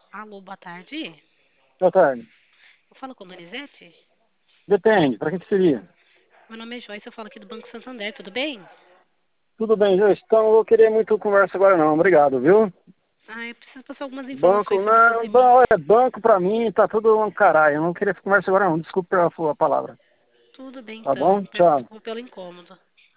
Alô, boa tarde. Boa tarde. Eu falo com a Donizete? Depende, para que seria? Meu nome é Joyce, eu falo aqui do Banco Santander, tudo bem? Tudo bem, Joyce. Então, eu vou querer muito conversa agora não, obrigado, viu? Ah, eu preciso passar algumas informações Banco, sobre seus não, limites. olha, banco pra mim tá tudo um caralho. Eu não queria conversa agora não, desculpe a palavra. Tudo bem, Tá então. bom? Peço Tchau. desculpa pelo incômodo.